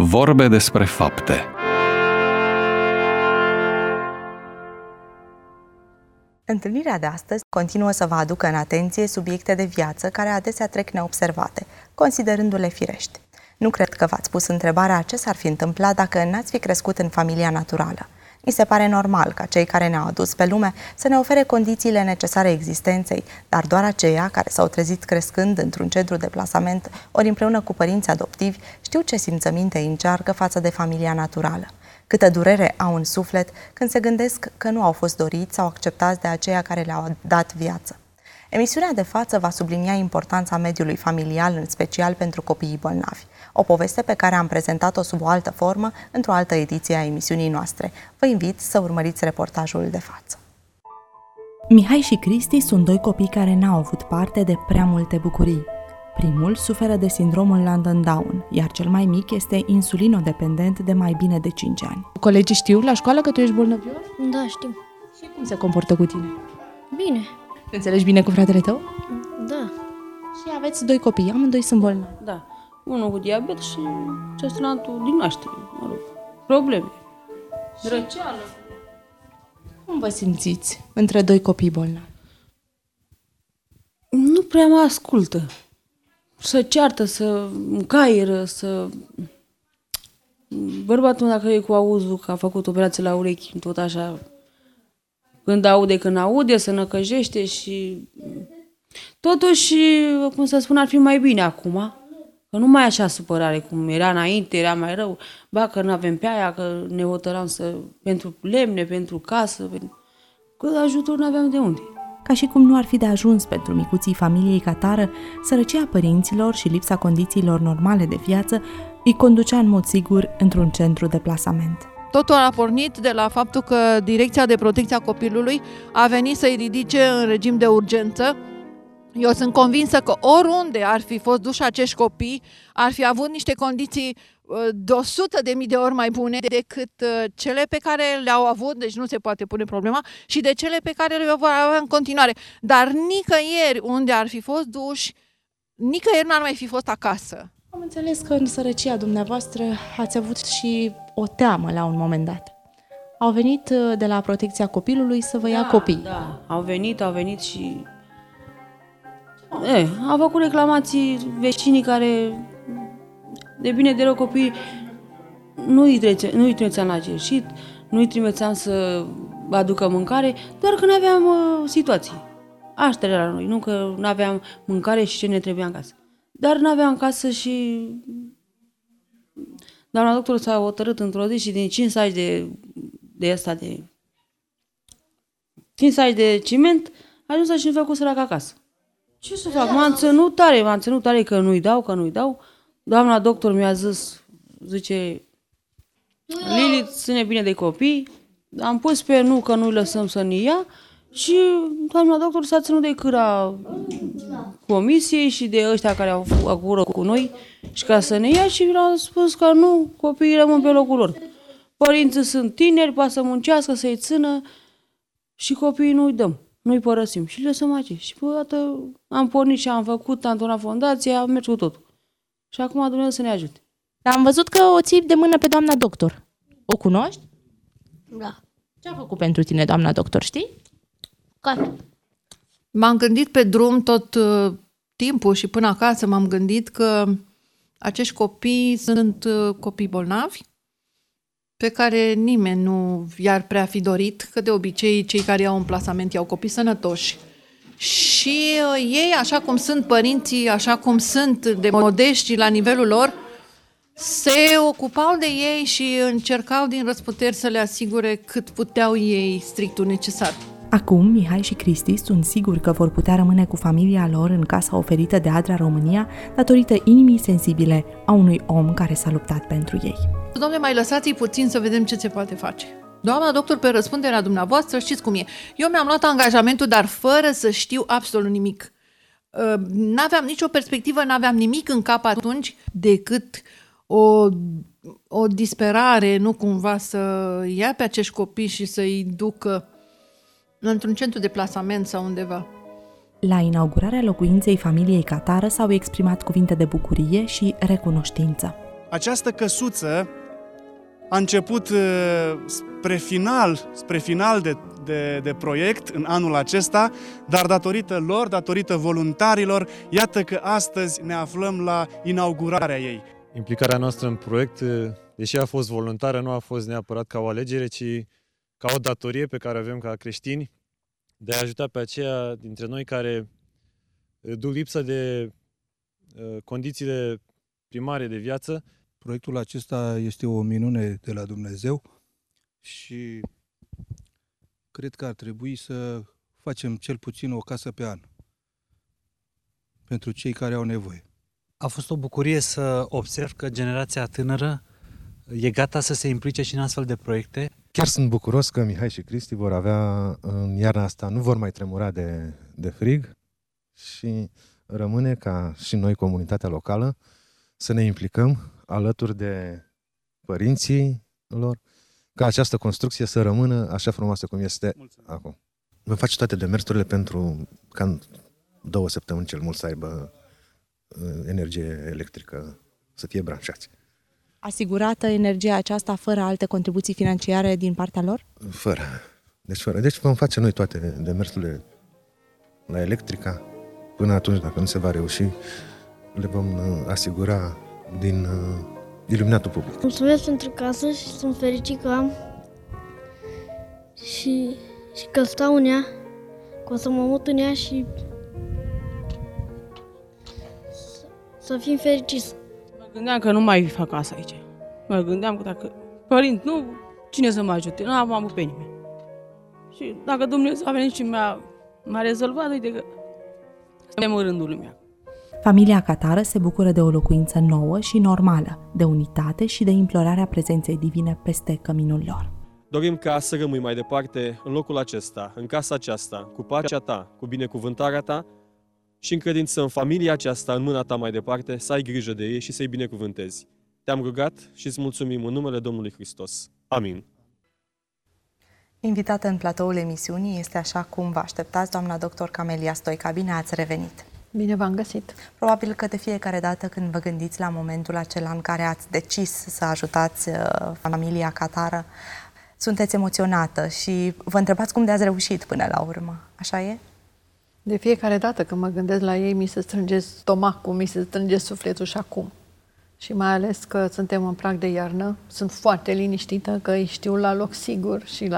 Vorbe despre fapte. Întâlnirea de astăzi continuă să vă aducă în atenție subiecte de viață care adesea trec neobservate, considerându-le firești. Nu cred că v-ați pus întrebarea ce s-ar fi întâmplat dacă n-ați fi crescut în familia naturală. Mi se pare normal ca cei care ne-au adus pe lume să ne ofere condițiile necesare existenței, dar doar aceia care s-au trezit crescând într-un centru de plasament ori împreună cu părinți adoptivi știu ce simțăminte îi încearcă față de familia naturală. Câtă durere au în suflet când se gândesc că nu au fost doriți sau acceptați de aceia care le-au dat viață. Emisiunea de față va sublinia importanța mediului familial, în special pentru copiii bolnavi. O poveste pe care am prezentat-o sub o altă formă într-o altă ediție a emisiunii noastre. Vă invit să urmăriți reportajul de față. Mihai și Cristi sunt doi copii care n-au avut parte de prea multe bucurii. Primul suferă de sindromul Landau-Down, iar cel mai mic este insulinodependent de mai bine de 5 ani. Colegii știu la școală că tu ești bolnăvios? Da, știu. Și cum se comportă cu tine? Bine. Te înțelegi bine cu fratele tău? Da. Și aveți doi copii, amândoi sunt bolnavi. Da. Unul cu diabet și cealaltul din naștere, probleme. Răceală. Cum vă simțiți între doi copii bolnavi? Nu prea mă ascultă. Să ceartă, să caieră, să... Bărbatul, dacă e cu auzul, că a făcut operație la urechi, tot așa, când aude, se năcăjește și... Totuși, cum să spun, ar fi mai bine acum, că nu mai e așa supărare cum era înainte, era mai rău. Ba, că nu avem pe aia, că ne hotăram pentru lemne, pentru casă, că ajutor nu aveam de unde. Ca și cum nu ar fi de ajuns pentru micuții familiei catară, sărăcia părinților și lipsa condițiilor normale de viață îi conducea în mod sigur într-un centru de plasament. Totul a pornit de la faptul că Direcția de Protecție a Copilului a venit să-i ridice în regim de urgență. Eu sunt convinsă că oriunde ar fi fost duși acești copii, ar fi avut niște condiții de 100.000 de ori mai bune decât cele pe care le-au avut, deci nu se poate pune problema, și de cele pe care le vor avea în continuare. Dar nicăieri unde ar fi fost duși, nicăieri n-ar mai fi fost acasă. Am înțeles că în sărăcia dumneavoastră ați avut și o teamă la un moment dat. Au venit de la Protecția Copilului să vă ia copii. Da, au venit și... Au făcut reclamații vecinii care, de bine de rău, copiii nu-i trimițeam la cerșit, nu-i trimiteam să aducă mâncare, doar că nu aveam situații. Asta era la noi, nu că nu aveam mâncare și ce ne trebuia în casă. Dar nu aveam casă și doamna doctor s-a hotărât într-o zi și din 5 saci de 5 saci de ciment a ajuns și-mi făcut sărac acasă. Ce să fac? M-am ținut tare că nu-i dau. Doamna doctor mi-a zis, zice, Lili, ține bine de copii. Am pus pe nu că nu-i lăsăm să ne ia și doamna doctor s-a ținut de câra comisiei și de ăștia care au făcut cu noi și ca să ne ia și le-au spus că nu, copiii rămân pe locul lor. Părinții sunt tineri, poate să muncească, să-i țină și copiii nu-i dăm. Nu-i părăsim și le lăsăm aici. Și odată am pornit și am făcut, am donat fundația, am mers cu totul. Și acum Dumnezeu să ne ajute. Dar am văzut că o ții de mână pe doamna doctor. O cunoști? Da. Ce a făcut pentru tine doamna doctor, știi? Care? M-am gândit pe drum tot timpul și până acasă m-am gândit că acești copii sunt copii bolnavi, pe care nimeni nu i-ar prea fi dorit, că de obicei cei care iau un plasament iau copii sănătoși. Și ei, așa cum sunt părinții, așa cum sunt de modești la nivelul lor, se ocupau de ei și încercau din răsputeri să le asigure cât puteau ei strictul necesar. Acum, Mihai și Cristi sunt siguri că vor putea rămâne cu familia lor în casa oferită de Adria România datorită inimii sensibile a unui om care s-a luptat pentru ei. Dom'le, mai lăsați-i puțin să vedem ce se poate face. Doamna doctor, pe răspunderea dumneavoastră, știți cum e. Eu mi-am luat angajamentul, dar fără să știu absolut nimic. N-aveam nicio perspectivă, n-aveam nimic în cap atunci decât o disperare, nu cumva să ia pe acești copii și să-i ducă într-un centru de plasament sau undeva. La inaugurarea locuinței familiei catară s-au exprimat cuvinte de bucurie și recunoștință. Această căsuță a început spre final de proiect în anul acesta, dar datorită lor, datorită voluntarilor, iată că astăzi ne aflăm la inaugurarea ei. Implicarea noastră în proiect, deși a fost voluntară, nu a fost neapărat ca o alegere, ci ca o datorie pe care o avem ca creștini de a ajuta pe aceia dintre noi care duc lipsă de condițiile primare de viață. Proiectul acesta este o minune de la Dumnezeu și cred că ar trebui să facem cel puțin o casă pe an pentru cei care au nevoie. A fost o bucurie să observ că generația tânără e gata să se implice și în astfel de proiecte. Chiar sunt bucuros că Mihai și Cristi vor avea în iarna asta, nu vor mai tremura de frig și rămâne ca și noi, comunitatea locală, să ne implicăm alături de părinții lor, ca această construcție să rămână așa frumoasă cum este acum. Vom face toate demersurile pentru ca în 2 săptămâni cel mult să aibă energie electrică, să fie branșați. Asigurată energia aceasta fără alte contribuții financiare din partea lor? Fără. Deci vom face noi toate demersurile la electrica. Până atunci, dacă nu se va reuși, le vom asigura din iluminatul public. Mulțumesc pentru casă și sunt fericit că am și că stau în ea, că o să mă mut în ea și să fim fericiți. Mă gândeam că nu mai fac casa aici. Mă gândeam că dacă părinți nu, cine să mă ajute? Nu am avut pe nimeni. Și dacă Dumnezeu a venit și m-a rezolvat, uite că suntem în rândul lumii. Familia Catară se bucură de o locuință nouă și normală, de unitate și de implorarea prezenței divine peste căminul lor. Dorim ca să rămâi mai departe în locul acesta, în casa aceasta, cu pacea ta, cu binecuvântarea ta și în credință în familia aceasta, în mâna ta mai departe, să ai grijă de ei și să-i binecuvântezi. Te-am rugat și îți mulțumim în numele Domnului Hristos. Amin. Invitată în platoul emisiunii este, așa cum vă așteptați, doamna doctor Camelia Stoica. Bine ați revenit! Bine v-am găsit! Probabil că de fiecare dată când vă gândiți la momentul acela în care ați decis să ajutați familia Catară, sunteți emoționată și vă întrebați cum de-ați reușit până la urmă. Așa e? De fiecare dată când mă gândesc la ei, mi se strânge stomacul, mi se strânge sufletul și acum. Și mai ales că suntem în prag de iarnă, sunt foarte liniștită că îi știu la loc sigur și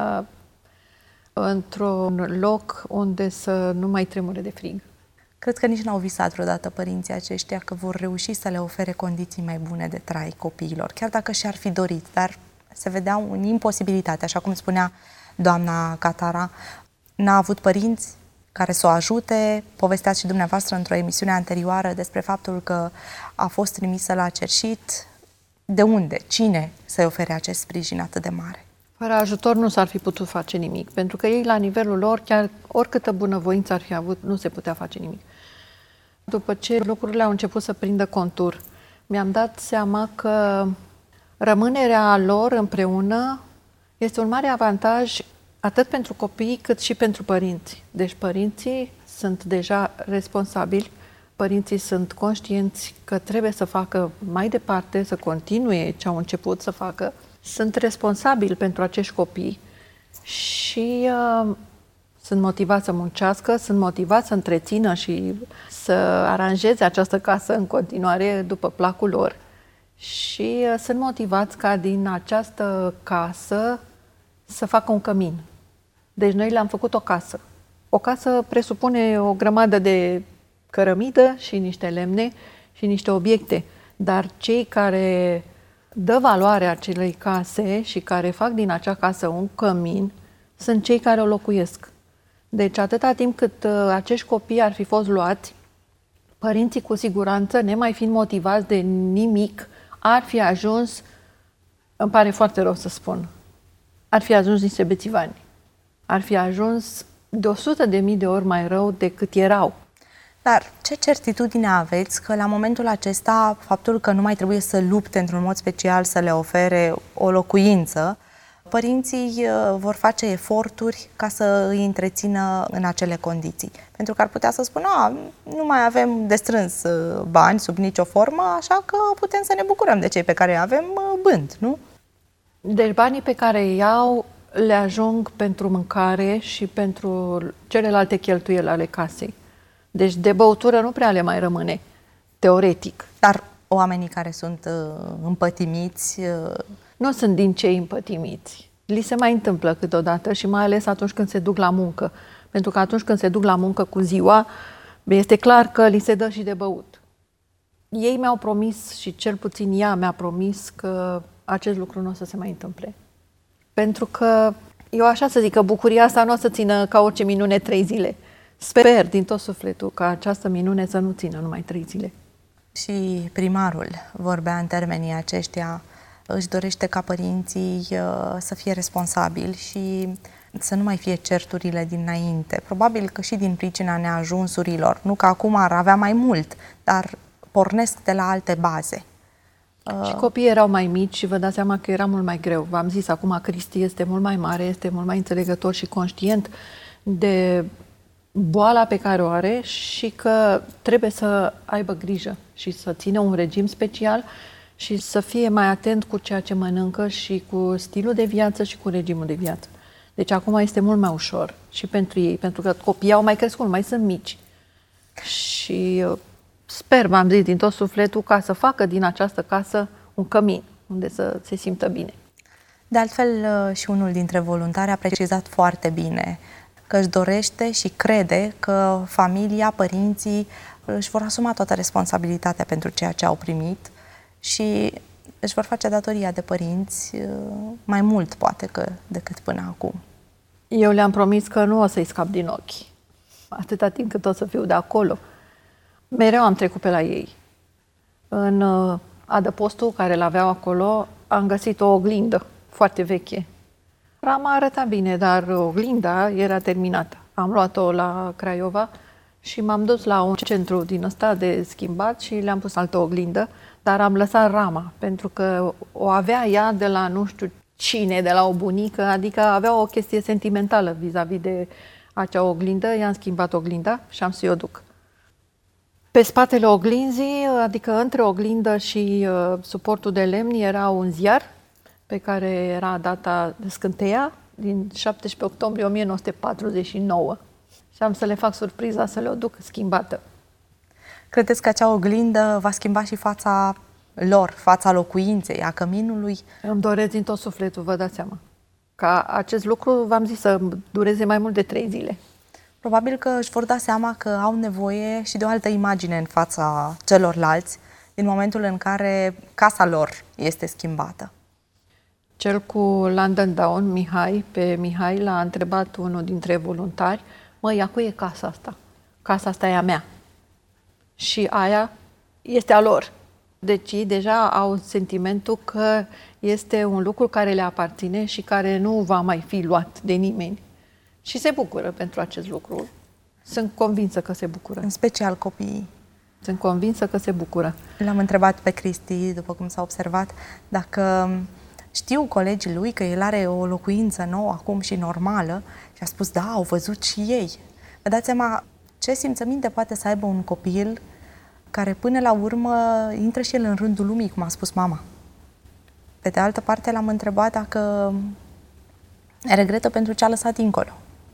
într-un loc unde să nu mai tremure de frig. Cred că nici n-au visat vreodată părinții aceștia că vor reuși să le ofere condiții mai bune de trai copiilor, chiar dacă și-ar fi dorit, dar se vedeau în imposibilitate, așa cum spunea doamna Catara. N-a avut părinți care să o ajute. Povesteați și dumneavoastră într-o emisiune anterioară despre faptul că a fost trimisă la cerșit. De unde? Cine să-i ofere acest sprijin atât de mare? Fără ajutor nu s-ar fi putut face nimic, pentru că ei, la nivelul lor, chiar oricâtă bunăvoință ar fi avut, nu se putea face nimic. După ce lucrurile au început să prindă contur, mi-am dat seama că rămânerea lor împreună este un mare avantaj atât pentru copii cât și pentru părinți. Deci părinții sunt deja responsabili, părinții sunt conștienți că trebuie să facă mai departe, să continue ce au început să facă. Sunt responsabili pentru acești copii și sunt motivați să muncească, sunt motivați să întrețină și să aranjeze această casă în continuare după placul lor. Și sunt motivați ca din această casă să facă un cămin. Deci noi le-am făcut o casă. O casă presupune o grămadă de cărămidă și niște lemne și niște obiecte. Dar cei care dă valoare acelei case și care fac din acea casă un cămin sunt cei care o locuiesc. Deci atâta timp cât acești copii ar fi fost luați, părinții cu siguranță, nemai fiind motivați de nimic, ar fi ajuns, îmi pare foarte rău să spun, ar fi ajuns niște bețivani. Ar fi ajuns de 100.000 de ori mai rău decât erau. Dar ce certitudine aveți că la momentul acesta faptul că nu mai trebuie să lupte într-un mod special să le ofere o locuință Părinții vor face eforturi ca să îi întrețină în acele condiții. Pentru că ar putea să spună, nu mai avem de strâns bani sub nicio formă, așa că putem să ne bucurăm de cei pe care îi avem bând, nu? Deci banii pe care îi iau le ajung pentru mâncare și pentru celelalte cheltuieli ale casei. Deci de băutură nu prea le mai rămâne, teoretic. Dar oamenii care sunt împătimiți... Nu sunt din cei împătimiți. Li se mai întâmplă câteodată și mai ales atunci când se duc la muncă. Pentru că atunci când se duc la muncă cu ziua, este clar că li se dă și de băut. Ei mi-au promis și cel puțin ea mi-a promis că acest lucru nu o să se mai întâmple. Pentru că eu așa să zic că bucuria asta nu o să țină ca orice minune 3 zile. Sper din tot sufletul ca această minune să nu țină numai 3 zile. Și primarul vorbea în termenii aceștia, își dorește ca părinții să fie responsabili și să nu mai fie certurile dinainte. Probabil că și din pricina neajunsurilor, nu că acum ar avea mai mult, dar pornesc de la alte baze. Și copiii erau mai mici și vă dați seama că era mult mai greu. V-am zis, acum Cristi este mult mai mare, este mult mai înțelegător și conștient de boala pe care o are și că trebuie să aibă grijă și să țină un regim special și să fie mai atent cu ceea ce mănâncă și cu stilul de viață și cu regimul de viață. Deci acum este mult mai ușor și pentru ei, pentru că copiii au mai crescut, mai sunt mici. Și sper, v-am zis din tot sufletul, ca să facă din această casă un cămin unde să se simtă bine. De altfel, și unul dintre voluntari a precizat foarte bine că își dorește și crede că familia, părinții își vor asuma toată responsabilitatea pentru ceea ce au primit și își vor face datoria de părinți mai mult, poate, decât până acum. Eu le-am promis că nu o să-i scap din ochi, atâta timp cât o să fiu de acolo. Mereu am trecut pe la ei. În adăpostul care l-aveau acolo am găsit o oglindă foarte veche. Rama arăta bine, dar oglinda era terminată. Am luat-o la Craiova și m-am dus la un centru din ăsta de schimbat și le-am pus altă oglindă, dar am lăsat rama, pentru că o avea ea de la nu știu cine, de la o bunică, adică avea o chestie sentimentală vis-a-vis de acea oglindă. I-am schimbat oglinda și am să-i o duc. Pe spatele oglinzii, adică între oglindă și suportul de lemn, era un ziar pe care era data de scânteia din 17 octombrie 1949. Și am să le fac surpriza să le-o duc schimbată. Credeți că acea oglindă va schimba și fața lor, fața locuinței, a căminului? Îmi doresc din tot sufletul, vă dați seama. Ca acest lucru, v-am zis, să dureze mai mult de 3 zile. Probabil că își vor da seama că au nevoie și de o altă imagine în fața celorlalți din momentul în care casa lor este schimbată. Cel cu London Down, Mihai, pe Mihai l-a întrebat unul dintre voluntari: măi, a cui e casa asta? Casa asta e a mea. Și aia este a lor. Deci ei deja au sentimentul că este un lucru care le aparține și care nu va mai fi luat de nimeni. Și se bucură pentru acest lucru. Sunt convinsă că se bucură. În special copiii. Sunt convinsă că se bucură. L-am întrebat pe Cristi, după cum s-a observat, dacă știu colegii lui că el are o locuință nouă acum și normală și a spus, da, au văzut și ei. Vă dați seama ce simțăminte poate să aibă un copil care până la urmă intră și el în rândul lumii, cum a spus mama. Pe de altă parte l-am întrebat dacă regretă pentru ce a lăsat dincolo.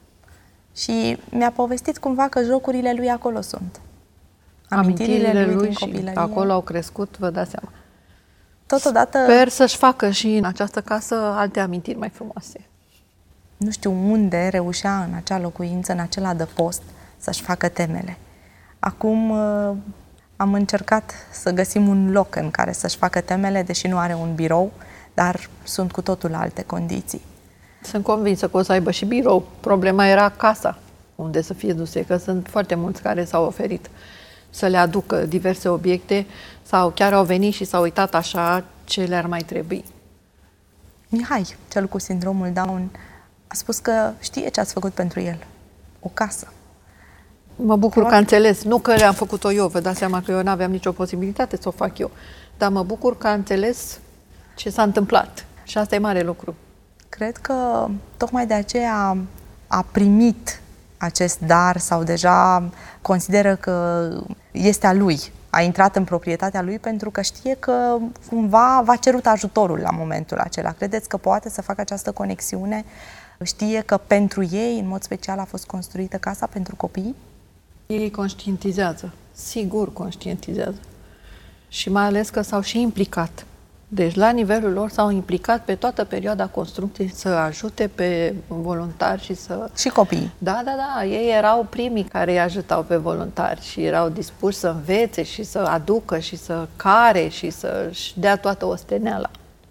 Și mi-a povestit cumva că jocurile lui acolo sunt. Amintirile lui din și copilărie. acolo au crescut, vă dați seama. Totodată, sper să-și facă și în această casă alte amintiri mai frumoase. Nu știu unde reușea în acea locuință, în acel adăpost, să-și facă temele. Acum am încercat să găsim un loc în care să-și facă temele, deși nu are un birou, dar sunt cu totul alte condiții. Sunt convinsă că o să aibă și birou. Problema era casa, unde să fie duse, că sunt foarte mulți care s-au oferit să le aducă diverse obiecte sau chiar au venit și s-au uitat așa ce le-ar mai trebui. Mihai, cel cu sindromul Down, a spus că știe ce ați făcut pentru el. O casă. Mă bucur că a înțeles. Nu că le-am făcut-o eu, vă dați seama că eu n-aveam nicio posibilitate să o fac eu. Dar mă bucur că a înțeles ce s-a întâmplat. Și asta e mare lucru. Cred că tocmai de aceea a primit acest dar sau deja consideră că este a lui. A intrat în proprietatea lui pentru că știe că cumva v-a cerut ajutorul la momentul acela. Credeți că poate să facă această conexiune? Știe că pentru ei, în mod special, a fost construită casa pentru copii? Ei conștientizează, sigur conștientizează. Și mai ales că s-au și implicat. Deci, la nivelul lor s-au implicat pe toată perioada construcției să ajute pe voluntari și să... Și copiii. Da. Ei erau primii care îi ajutau pe voluntari și erau dispuși să învețe și să aducă și să care și să-și dea toată osteneala.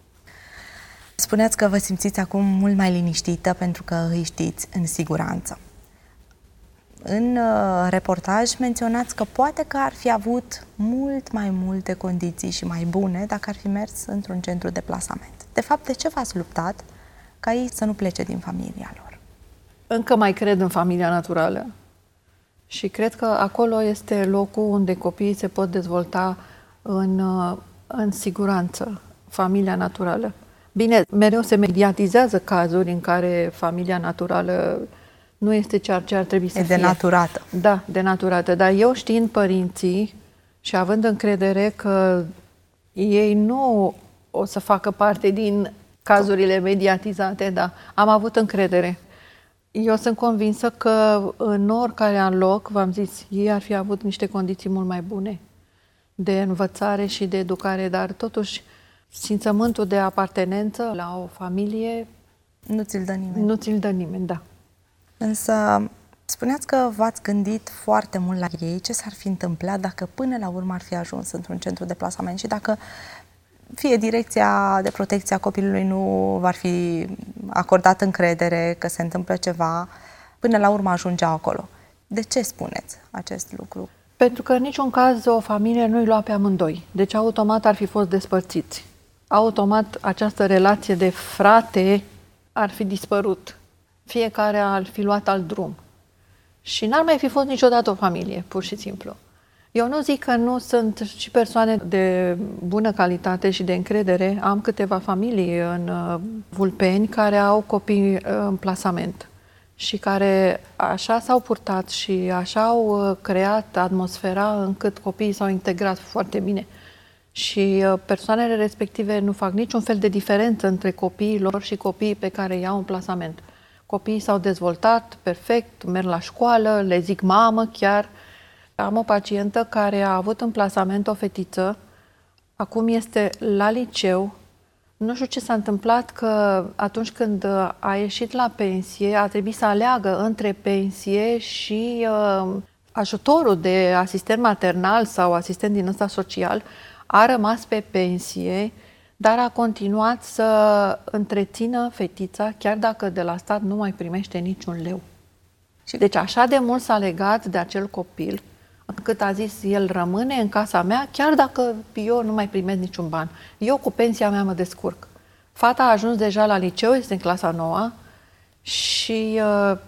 Spuneați că vă simțiți acum mult mai liniștită pentru că îi știți în siguranță. În reportaj menționați că poate că ar fi avut mult mai multe condiții și mai bune dacă ar fi mers într-un centru de plasament. De fapt, de ce v-ați luptat ca ei să nu plece din familia lor? Încă mai cred în familia naturală și cred că acolo este locul unde copiii se pot dezvolta în siguranță, familia naturală. Bine, mereu se mediatizează cazuri în care familia naturală nu este ceea ce ar trebui să fie. E denaturată. Da, denaturată. Dar eu știind părinții și având încredere că ei nu o să facă parte din cazurile mediatizate, da, am avut încredere. Eu sunt convinsă că în oricare loc, v-am zis, ei ar fi avut niște condiții mult mai bune de învățare și de educare, dar totuși simțământul de apartenență la o familie nu ți-l dă nimeni. Nu ți-l dă nimeni, da. Însă, spuneați că v-ați gândit foarte mult la ei, ce s-ar fi întâmplat dacă până la urmă ar fi ajuns într-un centru de plasament și dacă fie direcția de protecție a copilului nu v-ar fi acordat încredere că se întâmplă ceva, până la urmă ajungeau acolo. De ce spuneți acest lucru? Pentru că în niciun caz o familie nu-i lua pe amândoi. Deci automat ar fi fost despărțiți. Automat această relație de frate ar fi dispărut. Fiecare ar fi luat alt drum. Și n-ar mai fi fost niciodată o familie, pur și simplu. Eu nu zic că nu sunt și persoane de bună calitate și de încredere. Am câteva familii în Vulpeni care au copii în plasament și care așa s-au purtat și așa au creat atmosfera încât copiii s-au integrat foarte bine. Și persoanele respective nu fac niciun fel de diferență între copiii lor și copiii pe care i-au în plasament. Copiii s-au dezvoltat perfect, merg la școală, le zic mamă chiar. Am o pacientă care a avut în plasament o fetiță, acum este la liceu. Nu știu ce s-a întâmplat, că atunci când a ieșit la pensie, a trebuit să aleagă între pensie și ajutorul de asistent maternal sau asistent din ăsta social. A rămas pe pensie, dar a continuat să întrețină fetița, chiar dacă de la stat nu mai primește niciun leu. Deci așa de mult s-a legat de acel copil, încât a zis, el rămâne în casa mea, chiar dacă eu nu mai primesc niciun ban. Eu cu pensia mea mă descurc. Fata a ajuns deja la liceu, este în clasa 9 și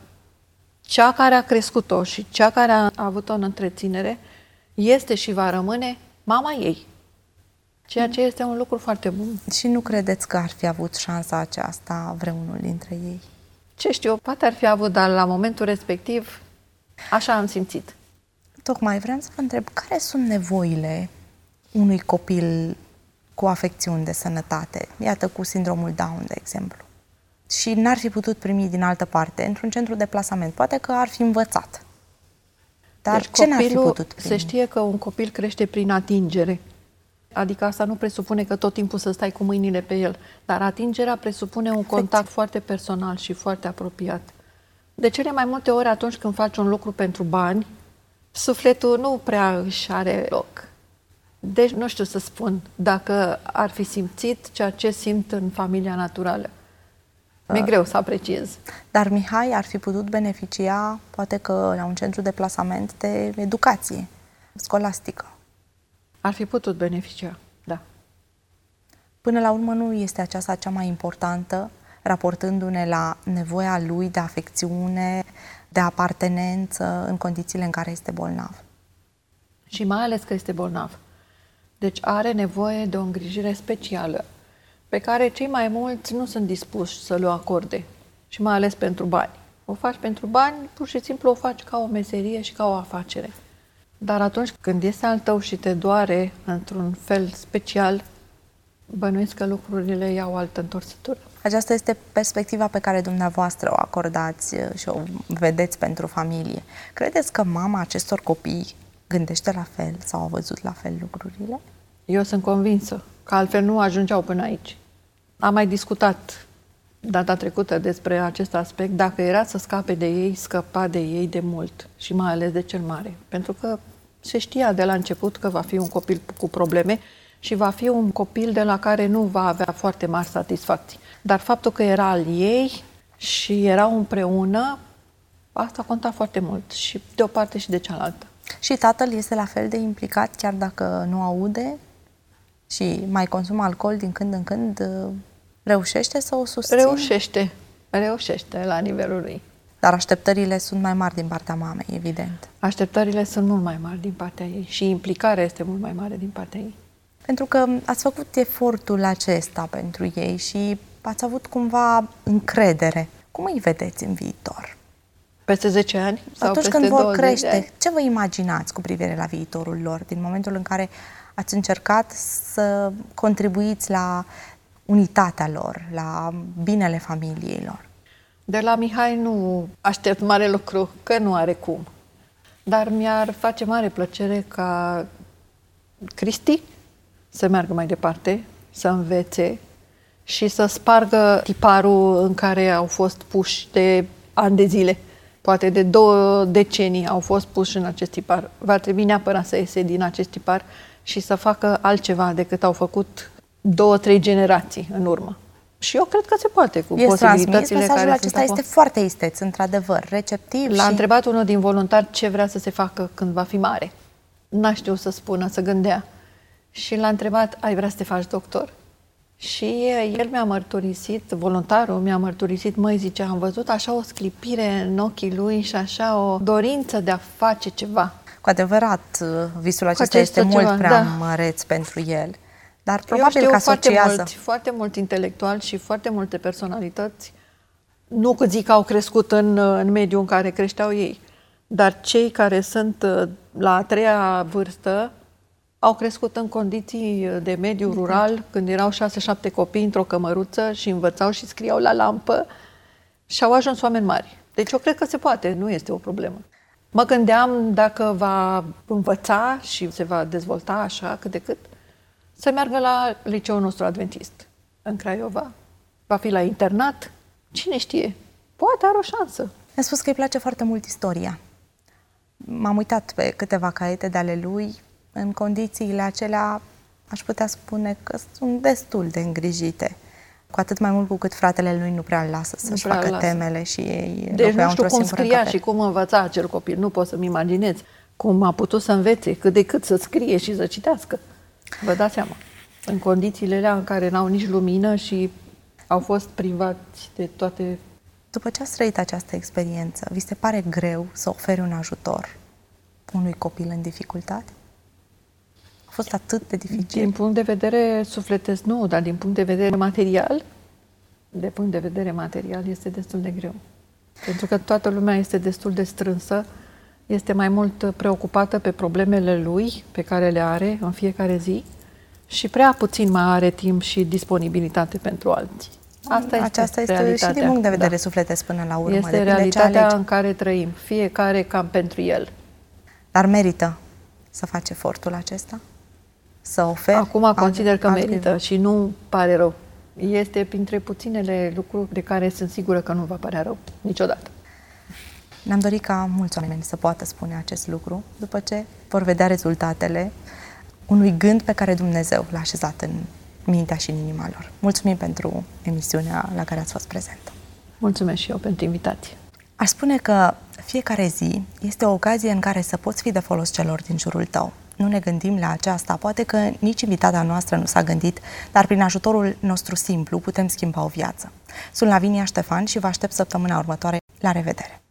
cea care a crescut-o și cea care a avut-o în întreținere este și va rămâne mama ei. Ceea ce este un lucru foarte bun. Și nu credeți că ar fi avut șansa aceasta vreunul dintre ei? Ce știu, poate ar fi avut, dar la momentul respectiv așa am simțit. Tocmai vreau să vă întreb, care sunt nevoile unui copil cu afecțiuni de sănătate, iată cu sindromul Down, de exemplu, și n-ar fi putut primi din altă parte, într-un centru de plasament, poate că ar fi învățat. Dar deci ce n-ar fi putut primi? Se știe că un copil crește prin atingere. Adică asta nu presupune că tot timpul să stai cu mâinile pe el, dar atingerea presupune un contact foarte personal și foarte apropiat. De cele mai multe ori, atunci când faci un lucru pentru bani, sufletul nu prea își are loc. Deci nu știu să spun dacă ar fi simțit ceea ce simt în familia naturală. Mi-e greu să apreciez. Dar Mihai ar fi putut beneficia, poate că la un centru de plasament, de educație scolastică. Ar fi putut beneficia, da. Până la urmă nu este aceasta cea mai importantă, raportându-ne la nevoia lui de afecțiune, de apartenență în condițiile în care este bolnav. Și mai ales că este bolnav. Deci are nevoie de o îngrijire specială. pe care cei mai mulți nu sunt dispuși să le acorde și mai ales pentru bani. O faci pentru bani, pur și simplu o faci ca o meserie și ca o afacere. Dar atunci când este al tău și te doare într-un fel special, bănuiesc că lucrurile iau altă întorsătură. Aceasta este perspectiva pe care dumneavoastră o acordați și o vedeți pentru familie. Credeți că mama acestor copii gândește la fel sau a văzut la fel lucrurile? Eu sunt convinsă că altfel nu ajungeau până aici. Am mai discutat data trecută despre acest aspect. Dacă era să scape de ei, scăpa de ei de mult și mai ales de cel mare. Pentru că se știa de la început că va fi un copil cu probleme și va fi un copil de la care nu va avea foarte mari satisfacții. Dar faptul că era al ei și erau împreună, asta conta foarte mult și de o parte și de cealaltă. Și tatăl este la fel de implicat, chiar dacă nu aude și mai consumă alcool din când în când, reușește să o susțină? Reușește la nivelul lui. Dar așteptările sunt mai mari din partea mamei, evident. Așteptările sunt mult mai mari din partea ei și implicarea este mult mai mare din partea ei. Pentru că ați făcut efortul acesta pentru ei și ați avut cumva încredere. Cum îi vedeți în viitor? Peste 10 ani? Sau atunci peste când vor 20 crește, de ani? ce vă imaginați cu privire la viitorul lor, din momentul în care ați încercat să contribuiți la unitatea lor, la binele familiei lor? De la Mihai nu aștept mare lucru, că nu are cum. Dar mi-ar face mare plăcere ca Cristi să meargă mai departe, să învețe și să spargă tiparul în care au fost puși de ani de zile. Poate de 2 decenii au fost puși în acest tipar. Va trebui neapărat să iese din acest tipar și să facă altceva decât au făcut 2-3 generații în urmă. Și eu cred că se poate cu posibilitățile care mesajul acesta este foarte isteț, într-adevăr, receptiv. L-a întrebat unul din voluntari ce vrea să se facă când va fi mare. N-a știut să spună, să gândea. Și l-a întrebat, ai vrea să te faci doctor? Și el mi-a mărturisit, voluntarul mi-a mărturisit, măi, zice, am văzut așa o sclipire în ochii lui și așa o dorință de a face ceva. Cu adevărat, visul acesta este mult prea măreț pentru el. Dar probabil că asociază. Foarte mult intelectual și foarte multe personalități, nu că zic că au crescut în mediul în care creșteau ei, dar cei care sunt la a 3-a vârstă au crescut în condiții de mediu rural, când erau 6-7 copii într-o cămăruță și învățau și scriau la lampă și au ajuns oameni mari. Deci eu cred că se poate, nu este o problemă. Mă gândeam dacă va învăța și se va dezvolta așa cât de cât, să meargă la liceul nostru adventist în Craiova. Va fi la internat? Cine știe? Poate are o șansă. Mi-a spus că îi place foarte mult istoria. M-am uitat pe câteva caiete de ale lui. În condițiile acelea, aș putea spune că sunt destul de îngrijite. Cu atât mai mult cu cât fratele lui nu prea îl lasă să-și facă temele și ei deci nu știu cum scria și cum învăța acel copil. Nu pot să-mi imaginez cum a putut să învețe, cât de cât să scrie și să citească. Vă dați seama. În condițiile alea în care n-au nici lumină și au fost privați de toate... După ce ați trăit această experiență, vi se pare greu să oferi un ajutor unui copil în dificultate? A fost atât de dificil? Din punct de vedere sufletesc, nu, dar din punct de vedere material, este destul de greu. Pentru că toată lumea este destul de strânsă, este mai mult preocupată pe problemele lui, pe care le are în fiecare zi, și prea puțin mai are timp și disponibilitate pentru alții. Aceasta este realitatea. Și din punct de vedere sufletesc până la urmă. Este realitatea în care trăim, fiecare cam pentru el. Dar merită să faci efortul acesta? Să oferi? Acum consider că merită și nu pare rău. Este printre puținele lucruri de care sunt sigură că nu va părea rău niciodată. Ne-am dorit ca mulți oameni să poată spune acest lucru după ce vor vedea rezultatele unui gând pe care Dumnezeu l-a așezat în mintea și în inima lor. Mulțumim pentru emisiunea la care ați fost prezentă. Mulțumesc și eu pentru invitație. Aș spune că fiecare zi este o ocazie în care să poți fi de folos celor din jurul tău. Nu ne gândim la aceasta, poate că nici invitata noastră nu s-a gândit, dar prin ajutorul nostru simplu putem schimba o viață. Sunt Lavinia Ștefan și vă aștept săptămâna următoare. La revedere!